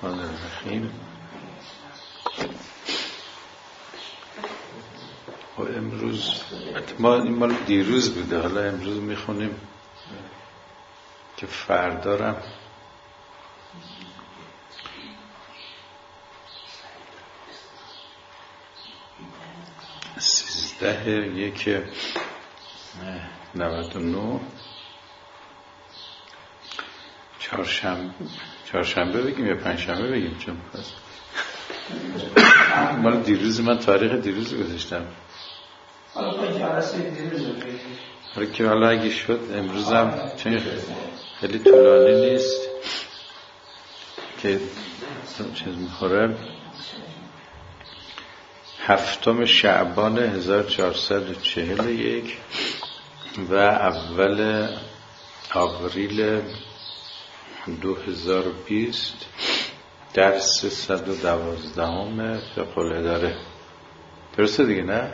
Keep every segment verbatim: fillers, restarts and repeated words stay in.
الرحمن الرحیم. و امروز ما این مال دیروز بوده، حالا امروز میخونیم که فردارم سیزده یک نود و نه چهارشنبه چهارشنبه بگیم یا پنجشنبه بگیم؟ چون مال دیروز، من تاریخ دیروز گذاشتم. حالا که حالا اگه شد امروزم، چون خیلی طولانی نیست که چیز میخوره، هفتم شعبان هزار و چهارصد و چهل و یک و اول آوریل دو هزار و بیست، درس صد و دوازدهم فقه الاداره. درسته دیگه نه؟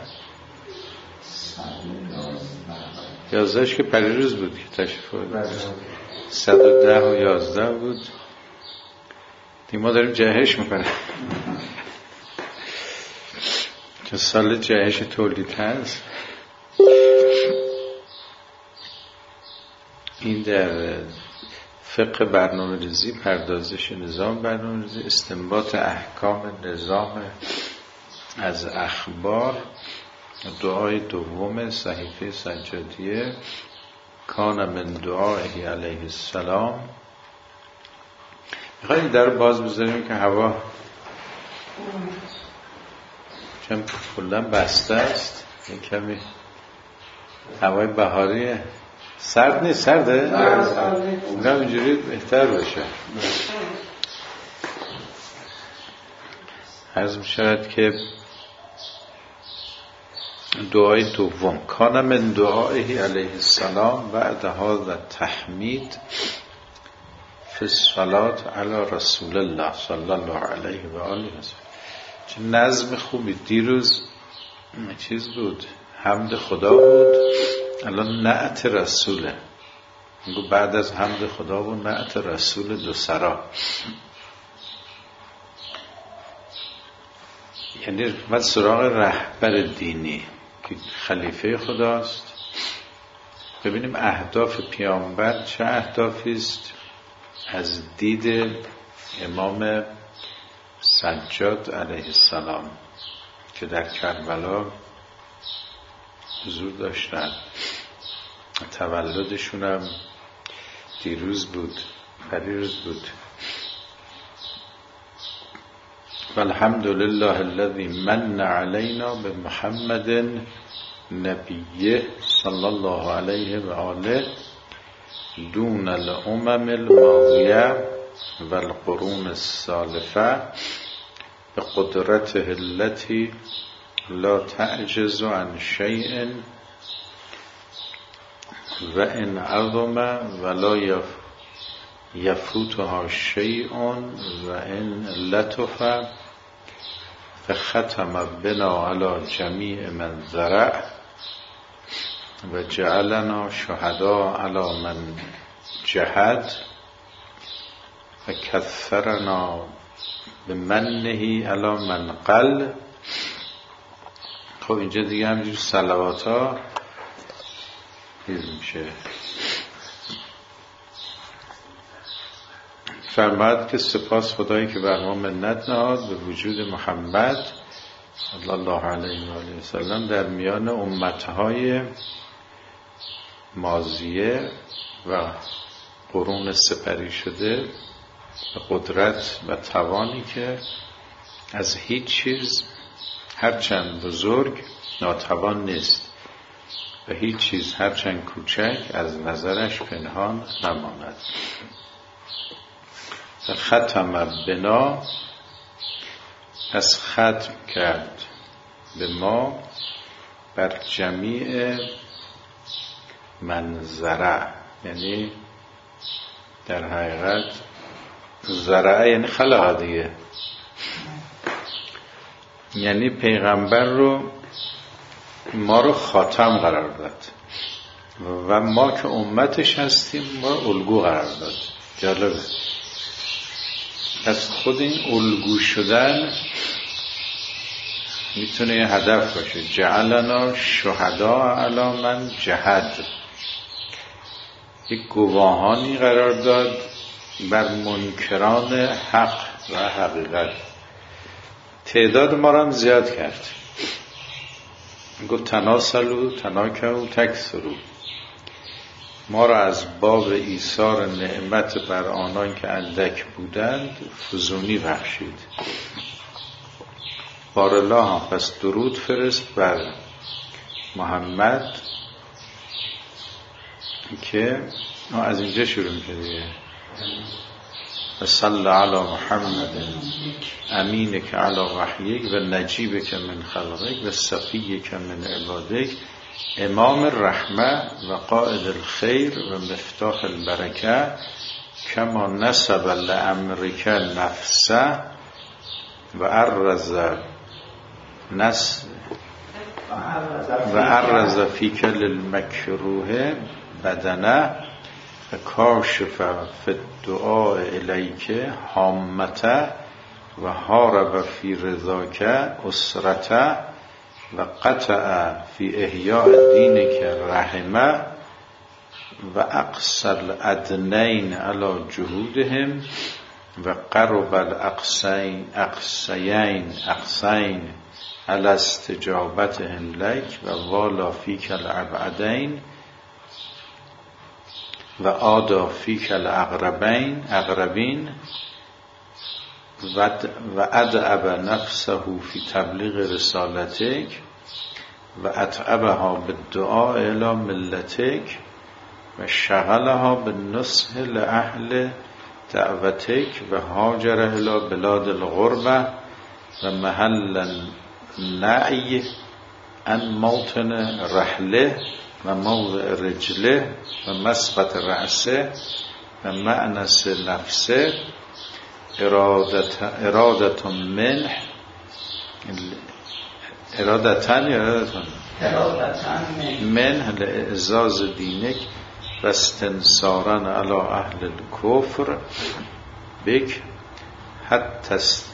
یازدهش که پریروز بود که تشریف بود، صد و ده و یازده بود دیگه. ما داریم جهش میکنه که سال جهش تولید هست. این در فقه برنامه ریزی، پردازش نظام برنامه ریزی، استنباط احکام نظام از اخبار، دعای دوم صحیفه سجادیه، کان من دعائه علیه السلام. میخواید در باز بذاریم که هوا چون کلا بسته است، این کمی هوای بهاریه، سرد نیست. سرده؟ نه اینجوری بهتر باشه. عرض می شود که دعای دوم، کان من دعائه علیه السلام بعد هذا تحمید فی الصلاة علی رسول الله صلی الله علیه و آله و سلم. چه نظم خوبی. دیروز چیز بود، حمد خدا بود، الان نعت رسوله. میگو بعد از حمد خدا بود نعت رسول دو سرا، یعنی من سراغ رهبر دینی که خلیفه خداست. ببینیم اهداف پیامبر چه اهدافی است از دید امام سجاد علیه السلام که در کربلا حضور داشتن. تولدشون هم دیروز بود، پریروز بود. والحمدلله الذی من علینا بمحمد نبیه صلی الله علیه و آله دون الامم الماضیه والقرون السالفه بقدرته التي لا تعجز عن شیء و ان عظم ولا یفوتها شیء و ان لطف فختم بنا علی جمیع من زرع و جعلنا شهدا علی من جهد و کثرنا بمنه علی من قل. خب اینجا دیگه همینجور صلوات ها چیز میشه. فرماید که سپاس خدایی که بر ما منت نهاد به وجود محمد صلی الله علیه و آله و سلم در میان امتهای ماضیه و قرون سپری شده، به قدرت و توانی که از هیچ چیز هرچند بزرگ ناتوان نیست و هیچ چیز هرچند کوچک از نظرش پنهان نماند. ختم بنا، از ختم کرد به ما بر جمیع منظره، یعنی در حقیقت زرعه یعنی خلقه دیگه، یعنی پیغمبر رو ما رو خاتم قرار داد و ما که امتش هستیم ما الگو قرار داد. جالبه. پس خود این الگو شدن میتونه یه هدف باشه. جعلنا شهدا علی من جهد، یک گواهانی قرار داد بر منکران حق و حقیقت. تعداد ما را هم زیاد کرد، گفت تناسلو تناکو تکسرو، ما را از باب ایثار نعمت بر آنان که اندک بودند فزونی بخشید. بارالله هم پس درود فرست بر محمد که از اینجا شروع میشه و صلی علی محمد امینک علی وحیک و نجیبک من خلقک و صفیک من عبادک امام الرحمه و قائد الخیر و مفتاح البرکه کما نسب لامرک نفسه و عرض نس و عرض فیک للمکروه بدنه و کاشف فی الدعاء الیک حامته و حارب فی رضاک اسرته و قطع فی احیاء دینک رحمه و اقصى الادنین علی جهودهم و قرب الاقصین اقصیین اقصین علی استجابتهم لک و والا فیک الابعدین و آدا فیک الاقربین اقربین و ادعب نفسه فی تبلیغ رسالتک و اتعبها بالدعاء الی ملتک و شغلها بالنصح لأهل دعوتک و هاجر الی بلاد الغربه و محل نعی ان موطن رحله و موضع رجله و مسقط رأسه و معنس نفسه ارادت ارادت منه ارادتن ارادتن منه لإعزاز دینک و استنصارن علی اهل الکفر بک حتی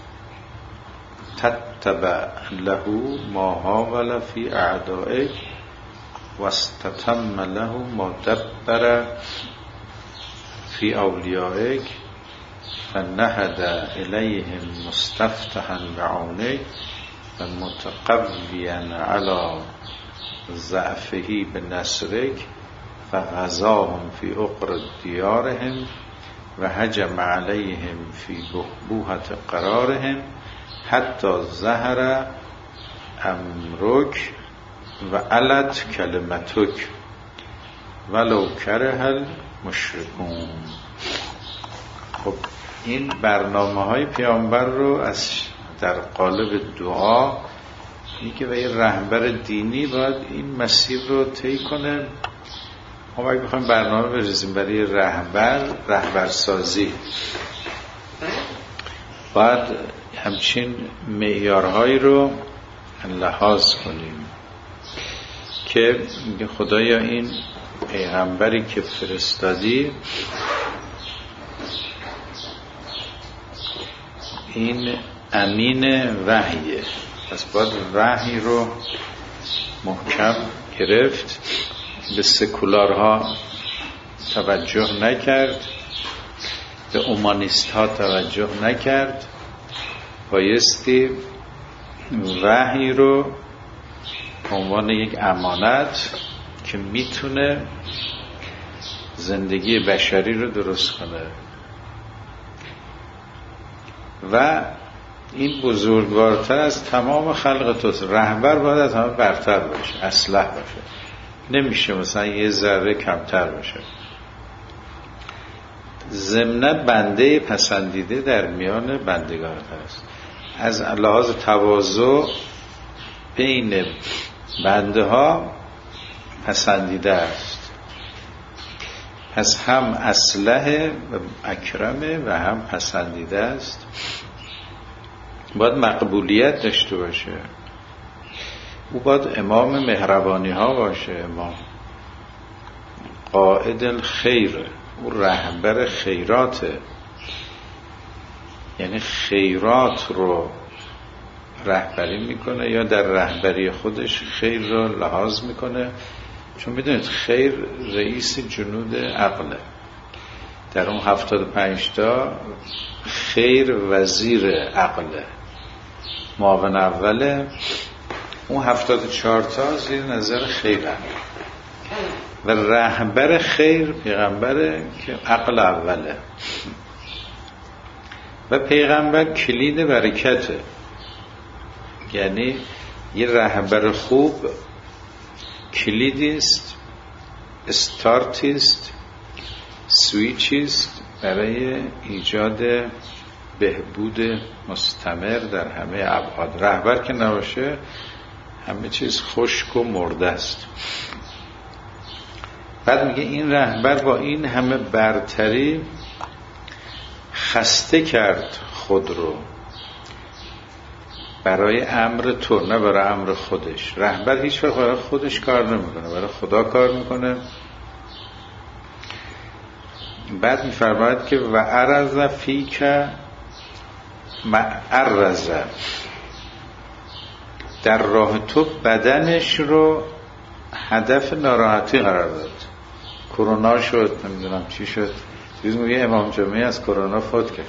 تتبع له ما حاول فی اعدائک و استتم له ما دبر فی اولیائک فنهد الیهم مستفتحا بعونک و متقویا علی ضعفه بنصرک فغزاهم فی عقر دیارهم و هجم علیهم فی بحبوحة قرارهم حتی ظهر امرک و علت کلمتک ولو کره المشرکون. خب این برنامه های پیامبر رو از در قالب دعا میگه و یه رهبر دینی باید این مسیر رو طی کنه. ما اگه بخوایم برنامه بریزیم برای رهبر رهبرسازی باید همچین معیارهایی رو لحاظ کنیم که خدایا این پیغمبری که فرستادی این امین وحیه، پس باید وحی رو محکم گرفت، به سکولارها توجه نکرد، به اومانیست ها توجه نکرد، بایستی وحی رو به عنوان یک امانت که میتونه زندگی بشری رو درست کنه و این بزرگوارتر از تمام خلق توست. رهبر باید از همه برتر باشه، اصلح باشه، نمیشه مثلا یه ذره کمتر باشه. ضمن بنده پسندیده در میان بندگان هست، از لحاظ تواضع بین بنده ها پسندیده است، پس هم اصلح و اکرمه و هم پسندیده است. باید مقبولیت داشته باشه، او باید امام مهربانی ها باشه، امام قائد الخیر، او رهبر خیراته. یعنی خیرات رو رهبری میکنه یا در رهبری خودش خیر رو لحاظ میکنه، چون میدونید خیر رئیس جنود عقله. در اون هفتاد و پنج تا خیر وزیر عقله، معاون اوله. اون هفتاد و چهار تا زیر نظر خیر هم. و رهبر خیر پیغمبره که عقل اوله. و پیغمبر کلید برکته، یعنی یه رهبر خوب کلیدیست، استارتیست، سویچیست برای ایجاد بهبود مستمر در همه ابعاد. رهبر که نباشه همه چیز خشک و مرده است. بعد میگه این رهبر با این همه برتری خسته کرد خود رو برای امر تو، نه برای امر خودش. رهبر هیچ وقت برای خودش کار نمیکنه، برای خدا کار میکنه. بعد میفرماید که و عرض فیک معرض، در راه تو بدنش رو هدف ناراحتی قرار داد. کرونا شد، نمیدونم چی شد، چیز میگه امام جمعه از کرونا فوت کرد.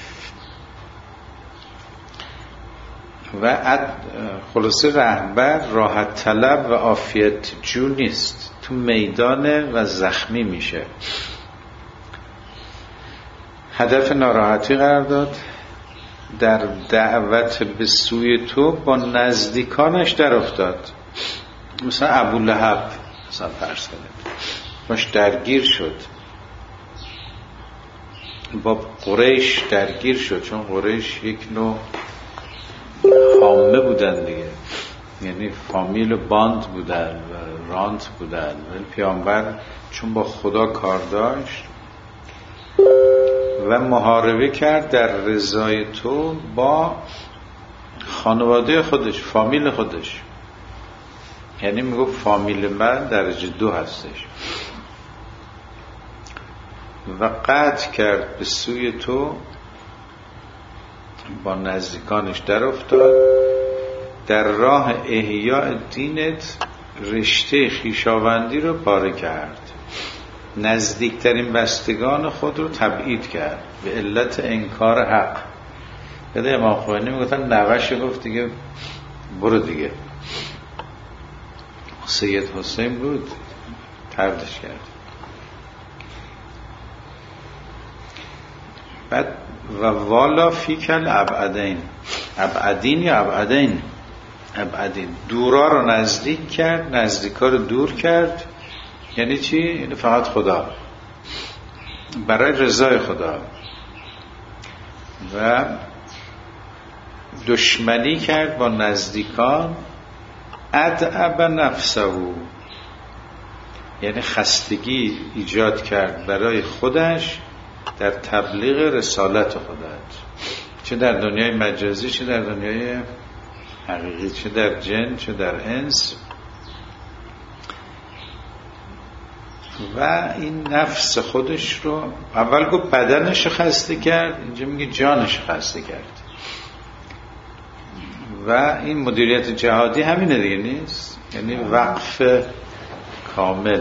و خلاصه رهبر راحت طلب و عافیت جو نیست، تو میدانه و زخمی میشه. هدف ناراحتی قرار داد، در دعوت به سوی تو با نزدیکانش در افتاد. مثلا ابو لهب مثلا فرض کنید باش درگیر شد، با قریش درگیر شد، چون قریش یک نوع حامه بودن دیگه، یعنی فامیل باند بودن و رانت بودن. ولی پیامبر چون با خدا کار داشت و محاربه کرد در رضای تو با خانواده خودش، فامیل خودش. یعنی میگو فامیل من درجه دو هستش. و قطع کرد به سوی تو، با نزدیکانش در افتاد، در راه احیاء دینت رشته خویشاوندی رو پاره کرد، نزدیکترین بستگان خود رو تبعید کرد به علت انکار حق. یاد امام خمینی میگفتن نوش گفت دیگه برو دیگه، سید حسین بود طردش کرد. بعد و والا فیکل ابعدین، ابعدین یا ابعدین، ابعدین دورا رو نزدیک کرد، نزدیکا رو دور کرد. یعنی چی؟ یعنی فقط خدا، برای رضای خدا. و دشمنی کرد با نزدیکان، ادعب نفسه، یعنی خستگی ایجاد کرد برای خودش در تبلیغ رسالت خودت، چه در دنیای مجازی چه در دنیای حقیقی، چه در جن چه در انس. و این نفس خودش رو اول گفت بدنش خسته کرد، اینجا میگه جانش خسته کرد. و این مدیریت جهادی همینه دیگه نیست، یعنی وقف کامل.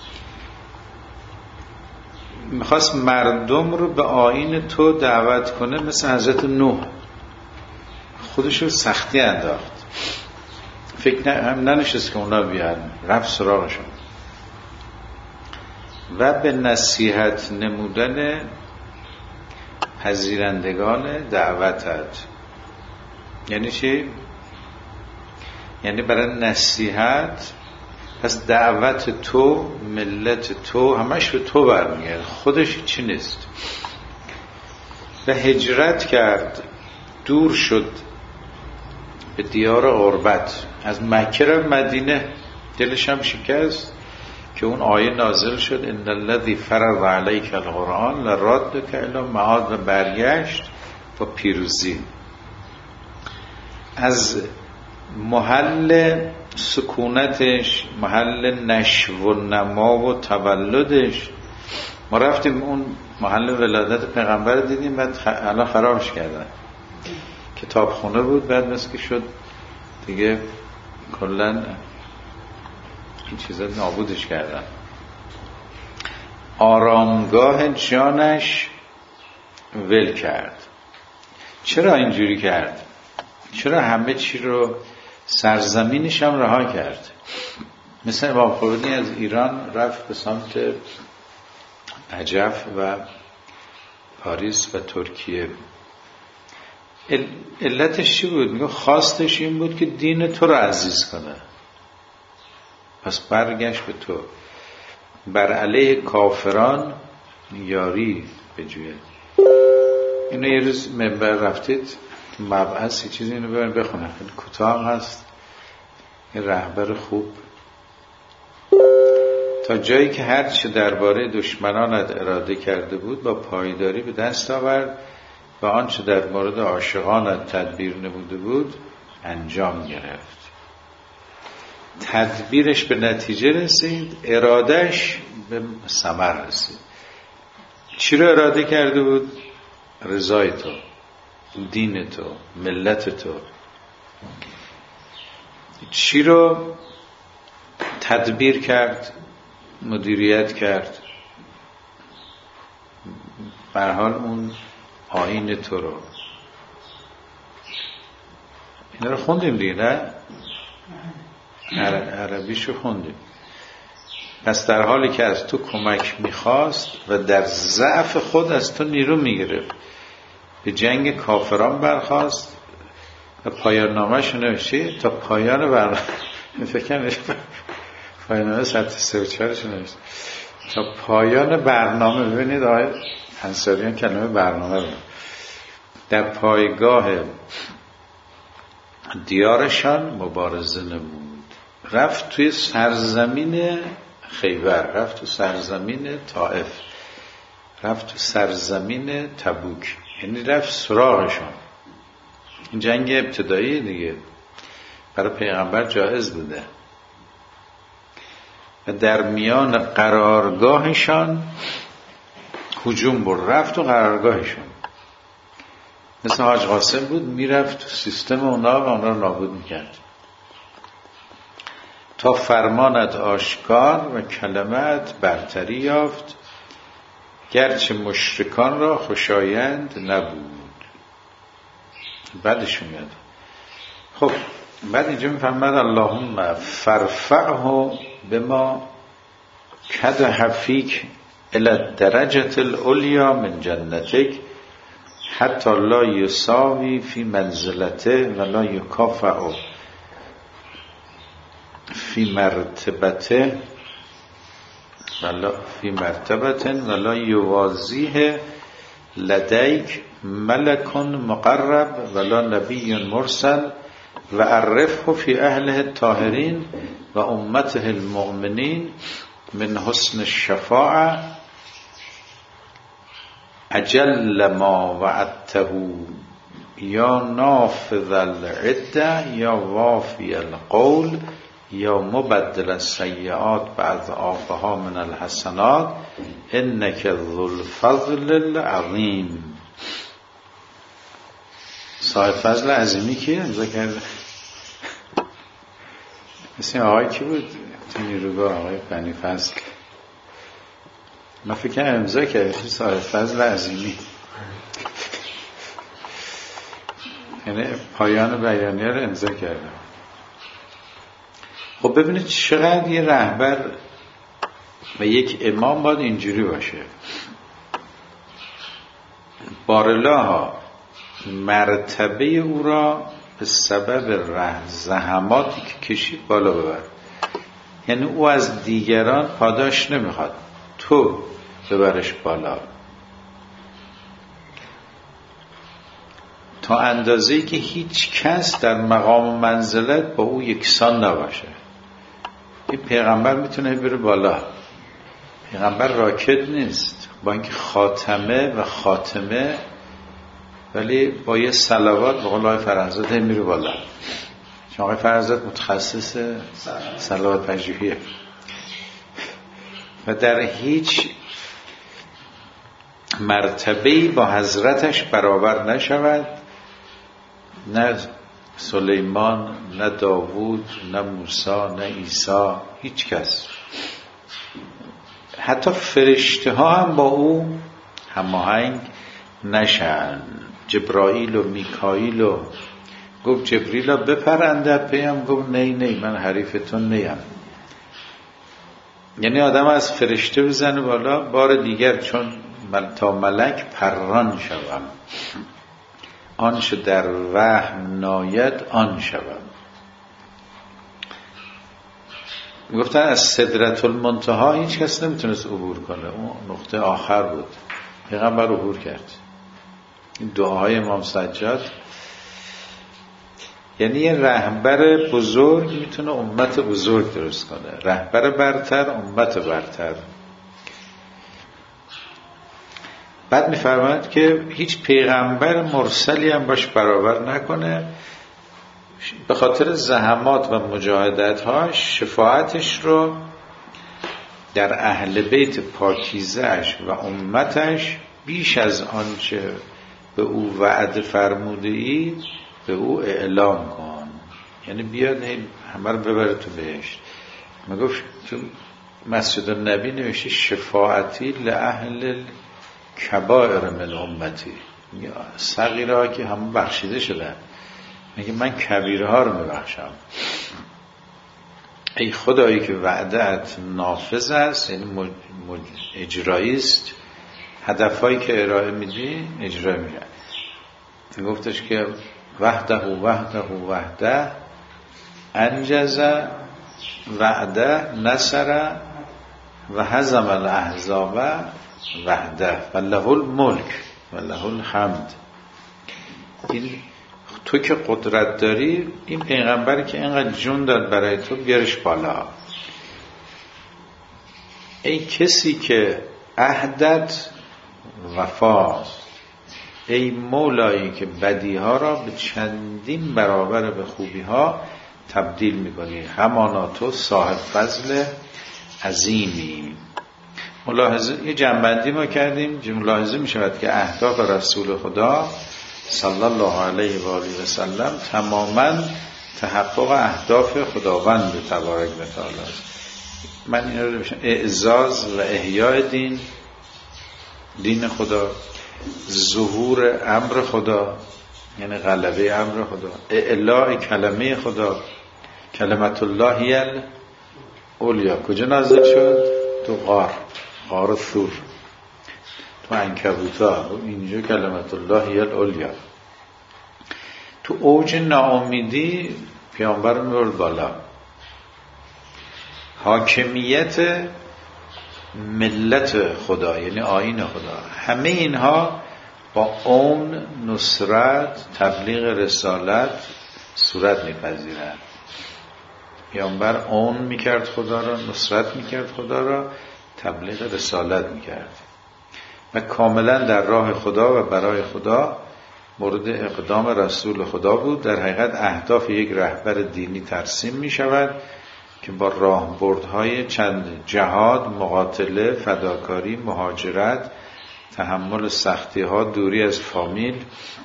میخواست مردم رو به آیین تو دعوت کنه، مثل حضرت نوح خودش رو سختی انداخت، فکر هم ننشست که اونا بیان، رفت سراغشون. و به نصیحت نمودن پذیرندگان دعوتت. یعنی چی؟ یعنی برای نصیحت. پس دعوت تو، ملت تو، همش به تو برمیگرده، خودش چی نیست. و هجرت کرد، دور شد به دیار غربت، از مکه را مدینه، دلش هم شکست که اون آیه نازل شد ان الذی فرض علیک القرآن لرادک الی معاد، و برگشت با پیروزی از محل سکونتش، محل نشو و نما و تولدش ما رفتیم اون محل ولادت پیغمبر دیدیم، بعد خ... الان خرابش کردن، کتابخونه بود، بعد مثل که شد دیگه کلن این چیزا نابودش کردن. آرامگاه جانش ول کرد. چرا اینجوری کرد؟ چرا همه چی رو، سرزمینش هم رها کرد؟ مثل امام خمینی از ایران رفت به سمت نجف و پاریس و ترکیه. علتش چی بود؟ میگه خواستش این بود که دین تو رو عزیز کنه، پس برگشت به تو، بر علیه کافران یاری بجوید. اینو یه روز منبر رفتید مبعث چیزی اینو ببین بخونه، خیلی کوتاه هم هست، یه رهبر خوب. تا جایی که هر چه درباره دشمنانت اراده کرده بود با پایداری به دست آورد و آنچه در مورد عاشقانت تدبیر نموده بود انجام گرفت. تدبیرش به نتیجه رسید، ارادهش به ثمر رسید. چی رو اراده کرده بود؟ رضای تو، دین تو، ملت تو. چی رو تدبیر کرد؟ مدیریت کرد. به هر حال اون آیین تو رو. اینا رو خوندیم دیگه، نه؟ عربیشو خوندیم. پس در حالی که از تو کمک میخواست و در ضعف خود از تو نیرو میگرفت، به جنگ کافران برخاست و پایان نامه‌شو نوشته تا پایان برنامه فکر پایان نامه صد و سه و چهارش نوشته تا پایان برنامه. ببینید آقای انصاریان کلمه برنامه رو در پایگاه دیارشان مبارزه نمود. رفت توی سرزمین خیبر، رفت تو سرزمین طائف، رفت تو سرزمین تبوک، یعنی رفت سراغشون. این جنگ ابتدایی دیگه برای پیغمبر جایز بوده و در میان قرارگاهشان هجوم برد، رفت تو قرارگاهشون. مثل حاج قاسم بود، میرفت تو سیستم اونا و اونا رو نابود میکرد. تا فرمانت آشکار و کلمت برتری یافت، گرچه مشرکان را خوشایند نبود. بعدش میاد. خب بعد اینجا میفرماد اللهم فرفعه بما کدح فیک الی الدرجة العلیا من جنتک حتی لا یساوی فی منزلته ولا یکافع فی مرتبته ولا فی مرتبته ولا یوازیه لدیک ملک مقرب ولا نبی مرسل و عرفه فی اهله الطاهرین و امته المؤمنین من حسن الشفاعه اجل ما وعدته یا نافذ العده یا وافی القول یا مبدل السیئات بعد آفها من الحسنات انک ذو الفضل العظیم. صاحب فضل عظیمی کیه؟ امضا کرده مثل آقای کی بود تو نیروگاه؟ آقای بنی فضل. من فکر امضا کرده صاحب فضل عظیمی، یعنی پایان بیانیه رو امضا کرده. خب ببینید چقدر یه رهبر و یک امام باید اینجوری باشه. بارالله مرتبه او را به سبب ره زحماتی که کشید بالا ببر. یعنی او از دیگران پاداش نمیخواد، تو ببرش بالا تا اندازه‌ای که هیچ کس در مقام و منزلت با او یکسان نباشه. این پیغمبر میتونه بره بالا، پیغمبر راکت نیست، با اینکه خاتمه و خاتمه، ولی با یه صلوات به قول آقای فرزاد میره بالا. چون آقای فرزاد متخصص صلوات پژوهیه و در هیچ مرتبه‌ای با حضرتش برابر نشود، نه سلیمان، نه داوود، نه موسی، نه عیسی، هیچ کس. حتی فرشته ها هم با او هماهنگ نشن. جبرائیل و میکائیل و گفت جبریل بپرنده پیم، گفت نه نه من حریفتون نیم. یعنی آدم از فرشته بزنه بالا، بار دیگر چون تا ملک پران شوم، آنش در وهم ناید آن شوم. گفتن از سدرة المنتهی هیچ کس نمیتونست عبور کنه، اون نقطه آخر بود، پیغمبر عبور کرد. این دعاهای امام سجاد، یعنی یه رهبر بزرگ میتونه امت بزرگ درست کنه، رهبر برتر امت برتر. بعد میفرماید که هیچ پیغمبر مرسلی هم باش برابر نکنه، به خاطر زحمات و مجاهدت‌هاش شفاعتش رو در اهل بیت پاکیزه‌اش و امتش بیش از آنچه به او وعده فرموده ای به او اعلام کن. یعنی بیاد همه رو ببره تو بهشت. من گفت تو مسجد النبی نوشته شفاعتی لأهل کبائر من امتی، صغیره ها که همه بخشیده شدن، میگه من کبیره ها رو میبخشم. ای خدایی که وعدت نافذ است، یعنی مج... مج... اجرایی است، هدفهایی که ارائه میدی اجرا میشه. گفتش که وحده وحده وحده انجز وعده نصر و هزم الاحزاب وحده و له الملک و له الحمد. این تو که قدرت داری، این پیغمبری که اینقدر جون داد برای تو بیارش بالا. ای کسی که عهدت وفاست، ای مولایی که بدیها را به چندین برابر به خوبیها تبدیل میکنی، همانا تو صاحب فضل عظیمی. ملاحظه یه جنبندی ما کردیم، ملاحظه میشود که اهداف رسول خدا صلی الله علیه و آله و سلم تماما تحقق اهداف خداوند تبارک و تعالی است. من این رو بشم اعزاز و احیاء دین دین خدا، ظهور امر خدا یعنی غلبه امر خدا، اعلاء کلمه خدا، کلمت الله هی الاولیا. کجا نازل شد؟ تو غار، غار ثور، تو عنکبوتا. اینجا کلمت الله هی الاولیا. تو اوج ناامیدی پیامبر نور بالا، حاکمیت ملت خدا یعنی آیین خدا، همه اینها با اون نصرت تبلیغ رسالت صورت میپذیرند. پیامبر اون میکرد خدا را، نصرت میکرد خدا را، تبلیغ رسالت میکرد و کاملا در راه خدا و برای خدا مورد اقدام رسول خدا بود. در حقیقت اهداف یک رهبر دینی ترسیم میشود که با راهبردهای چند جهاد، مقاتله، فداکاری، مهاجرت، تحمل سختی ها، دوری از فامیل،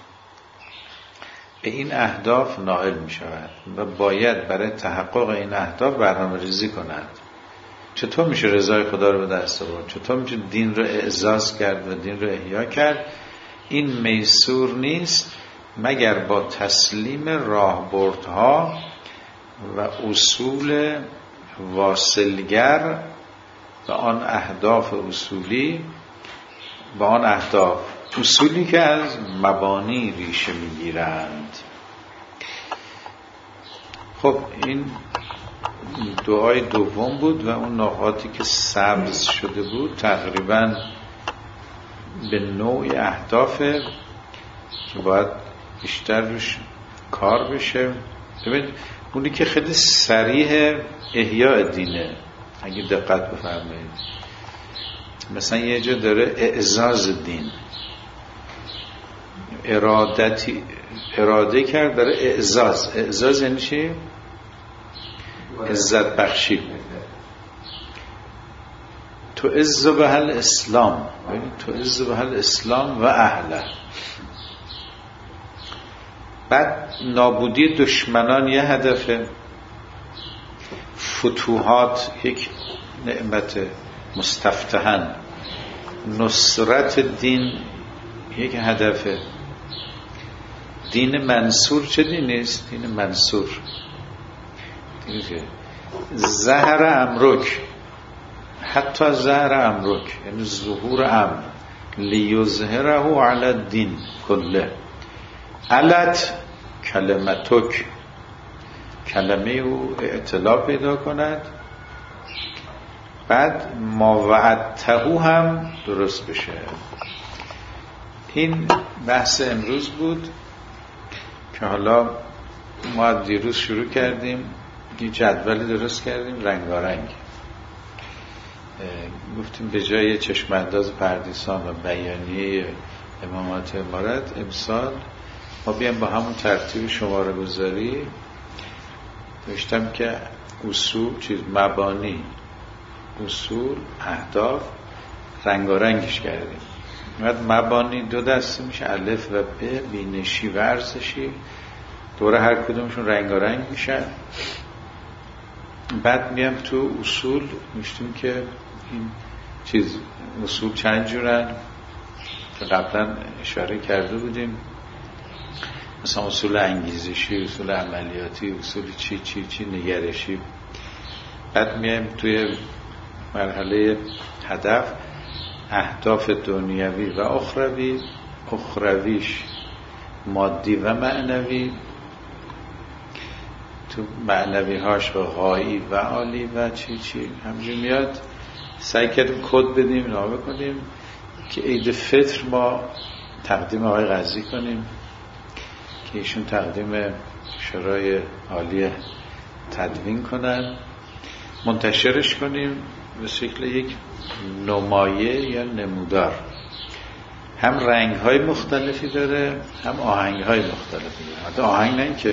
به این اهداف نائل می شود و باید برای تحقق این اهداف برنامه‌ریزی کنند. چطور میشه رضای خدا رو به دست آورد؟ چطور میشه دین رو اعزاز کرد و دین رو احیا کرد؟ این میسور نیست مگر با تسلیم راهبردها و اصول واصلگر و آن اهداف اصولی، با آن اهداف اصولی که از مبانی ریشه میگیرند. خب این دعای دوم بود و اون نقاطی که سبز شده بود تقریبا به نوع اهداف که باید بیشتر روش کار بشه. ببین اونی که خیلی صریح احیاء دینه، اگه دقت بفرمایید مثلا یه جا داره اعزاز دین، ارادتی اراده کرد برای اعزاز. اعزاز یعنی چی؟ عزت بخشی. تو عز به الاسلام، تو عز به الاسلام و اهله. بعد نابودی دشمنان یه هدفه، فتوحات یک نعمت مستفتحن، نصرت دین یک هدفه. دین منصور چه دینی است؟ دین منصور دینی که ظهر امرک، حتی ظهر امرک یعنی ظهور امر، لیظهره علی الدین کله. علت کلمتک، کلمه او اعتلا پیدا کند. بعد ما وعدته هم درست بشه. این بحث امروز بود که حالا ما دیروز شروع کردیم، یه جدولی درست کردیم رنگارنگ. گفتیم به جای چشم انداز پردیسان و بیانیه امامات امارت امسال ما بیام با همون ترتیب شماره گذاری داشتم که اصول چیز مبانی، اصول، اهداف رنگارنگش کردیم. بعد مبانی دو دسته میشه، الف و ب، بینشی و ورزشی، دوره هر کدومشون رنگارنگ میشن. بعد میام تو اصول میشتیم که این چیز اصول چند جورن که قبلا اشاره کرده بودیم، مثلا اصول انگیزشی، اصول عملیاتی، اصول چی چی چی نگرشی. بعد میایم توی مرحله هدف، اهداف دنیوی و اخروی، اخرویش مادی و معنوی، تو معنوی هاش و غایی و عالی و چی چی همجور میاد. سعی کردیم کد بدیم، نامه کنیم که عید فطر ما تقدیم آقای قاضی کنیم که ایشون تقدیم شورای عالی تدوین کنن، منتشرش کنیم به شکل یک نمایه یا نمودار. هم رنگ های مختلفی داره، هم آهنگ های مختلفی داره. حتی آهنگ نه که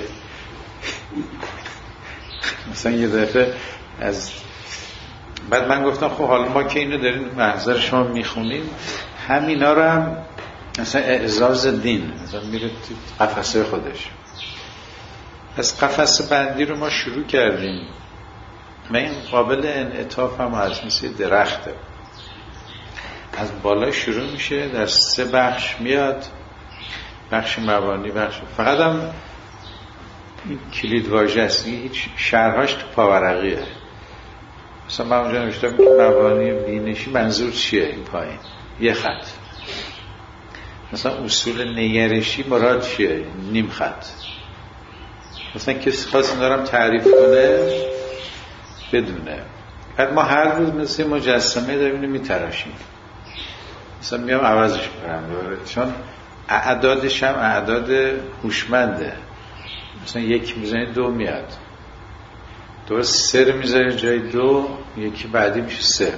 مثلا یه دفعه از بعد من گفتم خب حالا ما که اینو داریم محضر شما میخونیم، همینا رو هم مثلا اعزاز دین مثلا میره تو قفسه خودش. از قفسه بندی رو ما شروع کردیم و این قابل انعطاف هم هست، مثل درخته، از بالا شروع میشه، در سه بخش میاد، بخش مبانی، بخش فقط هم این کلید واژه است، هیچ شرحاش تو پاورقیه. مثلا من اونجا نوشتم که مبانی بینشی منظور چیه، این پایین یه خط. مثلا اصول نگرشی مراد چیه، نیم خط. مثلا کسی خواست این دارم تعریف کنه بدونه. بعد ما هر روز مثل مجسمه داریم اینو میتراشیم، مثلا میام عوضش کنم چون اعدادش هم اعداد هوشمنده. مثلا یکی میزنی دو میاد، دو سه رو میذاری جای دو، یکی بعدی میشه سه.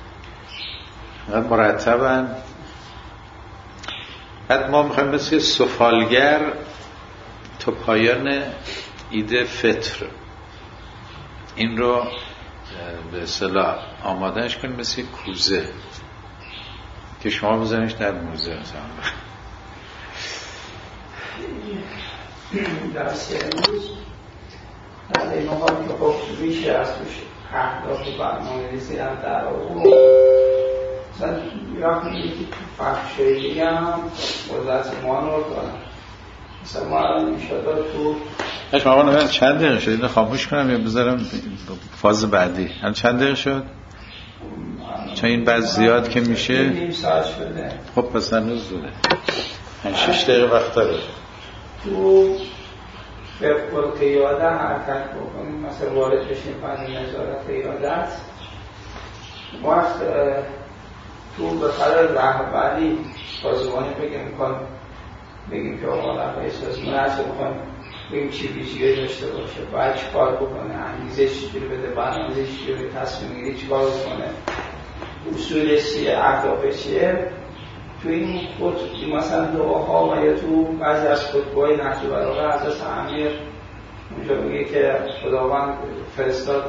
مرتباً. بعد ما میخوایم مثل سفالگر تا پایان عید فطر این رو به اصطلاح آمادهش کنیم مثل کوزه که شما بزنیش در موزه. مثلا درست امروز از این مقام که خب میشه از توش اهداف و برنامه ریزی هم در آورد. مثلا میرفتم یکی تو فحشایی هم وضعت ما رو دارم. مثلا ما الان میشد تو شما من چند دقیقه شد؟ اینو خاموش کنم یا بذارم فاز بعدی؟ الان چند دقیقه شد؟ چون این بعد زیاد که میشه نیم ساعت شده. خب پس هنوز دوره پنج شش دقیقه وقت داره. تو فقه قیاده حرکت بکنیم، مثلا وارد بشیم فنی نظارت قیادت. وقت تو به خلال رهبری سازمانی بگیم کن بگیم که آقا رهبری سازمان هست بکن بگیم چی ویژگی داشته باشه، باید چی کار بکنه، انگیزه چی بده، برنامه چی بده، تصمیم گیری چی کار بکنه، اصول چیه، اهداف چیه. تو این خود مثلا دعاها و یا تو بعضی از خطبه‌های نهج البلاغه حضرت امیر اونجا میگه که خداوند فرستاد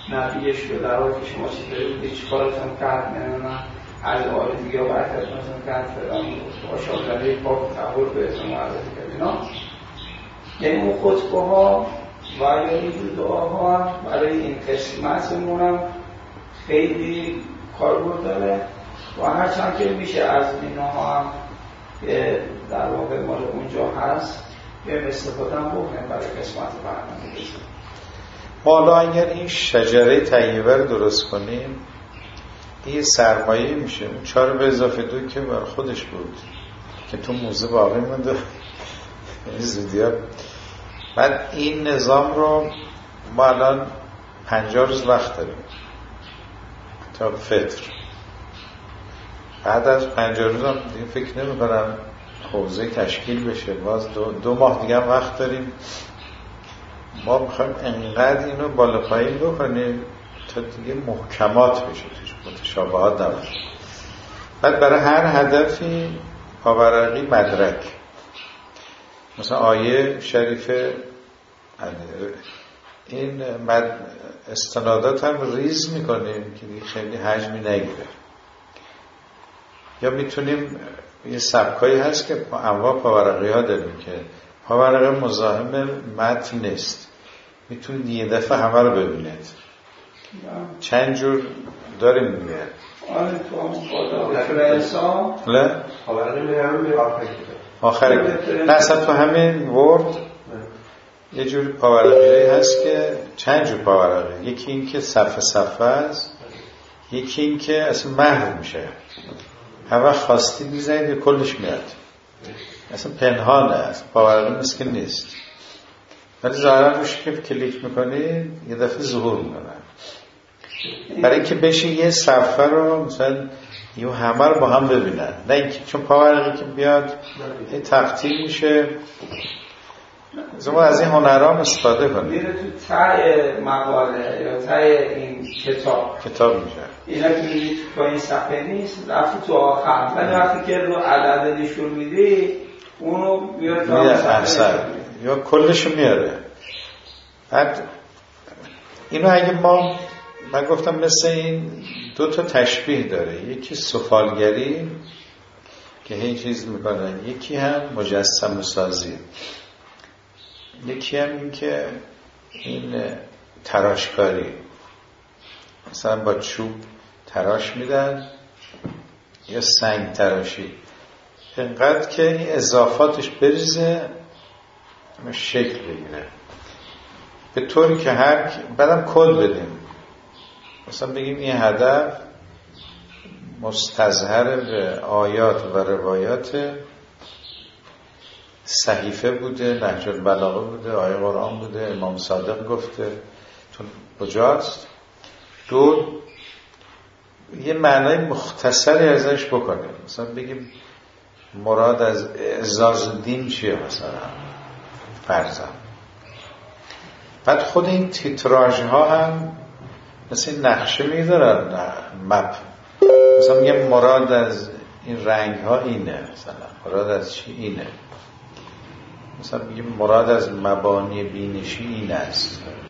نبیش که در حال که شما چیزایی بودی چی کارتون کرد نمیدونم از آره دیگه باید خدمتتون کرد فلان آشاردنه پاک تحول بهتون معرفی کرد اینا. یعنی اون خطبه ها و یا اینجور دعاها برای این قسمتمون هم خیلی کاربرد داره و هرچند که میشه از اینها هم که در واقع مال اونجا هست یه استفاده هم بکنیم برای قسمت برنامه بزنیم. حالا اگر این شجره طیبه رو درست کنیم این سرمایه میشه. اون چهار به اضافه دو که بر خودش بود که تو موزه باقی مونده این زودی ها. بعد این نظام رو ما الان پنجاه روز وقت داریم تا فطر. بعد از پنجاه روز هم دیگه فکر نمی کنم حوزه تشکیل بشه. باز دو, دو ماه دیگه هم وقت داریم. ما میخوایم انقدر اینو بالا پایین بکنیم تا دیگه محکمات بشه توش متشابهات نباشه. بعد برای هر هدفی پاورقی مدرک مثلا آیه شریفه این استنادات هم ریز میکنیم که خیلی حجمی نگیره. یا میتونیم یه سبکایی هست که انواع پاورقی ها داریم که پاورقی مزاحم متن نیست، میتونید یه دفعه همه رو ببینید. چند جور داریم دیگه. آره تو همون خدا نه پاورقی میرم آخری نه اصلا تو همین ورد یه جوری پاورقی هست که چند جور پاورقی. یکی این که صفحه صفحه است، یکی این که اصلا محو میشه هر وقت خواستید میزنید و کلش میاد، اصلا پنهانه، اصلا پاورقی نیست که نیست، ولی ظاهرا روش که کلیک میکنید یه دفعه ظهور میکنه. برای اینکه بشه یه صفحه رو مثلا یه همه رو با هم ببینن، نه اینکه چون پاورقی که بیاد این تقطیع میشه. ما از این هنرام استفاده کنیم. میره تو تای مقاله یا تای این کتاب کتاب میشه. اینا که میدید تو این صفحه نیست رفتی تو آخر، ولی وقتی که رو عدد نشون میدی اونو بیاد تا صفحه یا کلشو میاره. بعد اینو اگه ما من گفتم مثل این دو تا تشبیه داره، یکی سفالگری که هیچ چیز میکنن، یکی هم مجسمه سازی، یکی هم این که این تراشکاری مثلا با چوب تراش میدن یا سنگ تراشی، اینقدر که این اضافاتش بریزه شکل بگیره به طوری که هر بعدم کد بدیم. مثلا بگیم این هدف مستظهر به آیات و روایات صحیفه بوده، نهج البلاغه بوده، آیه قرآن بوده، امام صادق گفته تو کجاست. دو یه معنای مختصری ازش بکنیم، مثلا بگیم مراد از اعزاز دین چیه مثلا فرضاً. بعد خود این تیتراژ ها هم مثل نقشه میذارن مپ، مثلا میگم مراد از این رنگ ها اینه، مثلا مراد از چی اینه، مثلا میگیم مراد از مبانی بینشی این است.